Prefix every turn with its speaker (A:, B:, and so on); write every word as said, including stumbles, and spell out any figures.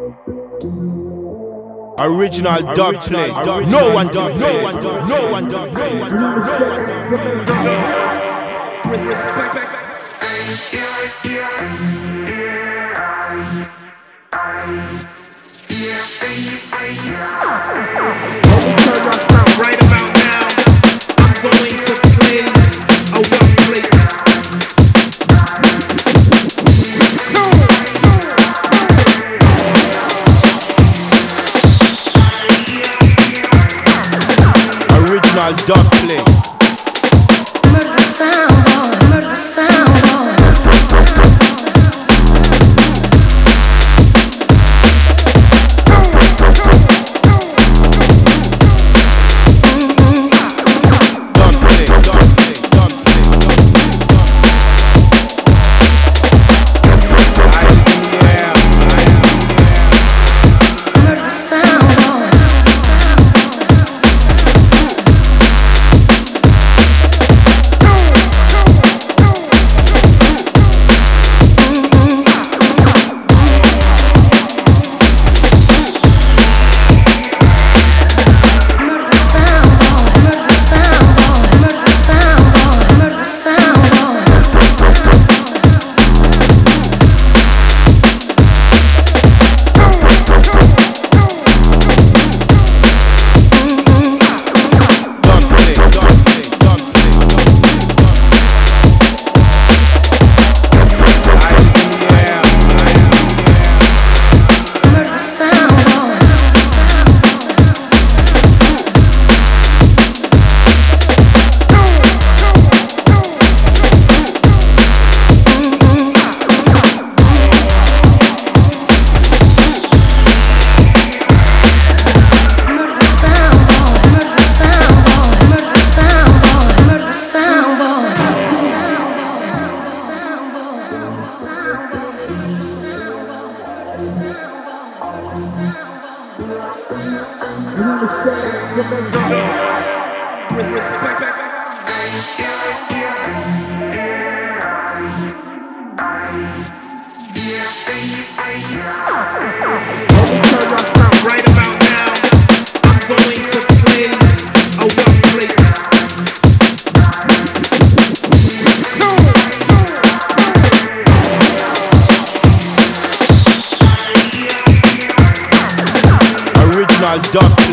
A: Original dub play. No one dub no one dub no one dub no one dub. Respect. Right about now, I'm going to play a one plate. Original dub play.
B: Murder sound boy, murder sound boy. Right about now, I'm going to play a one plate. Original dub.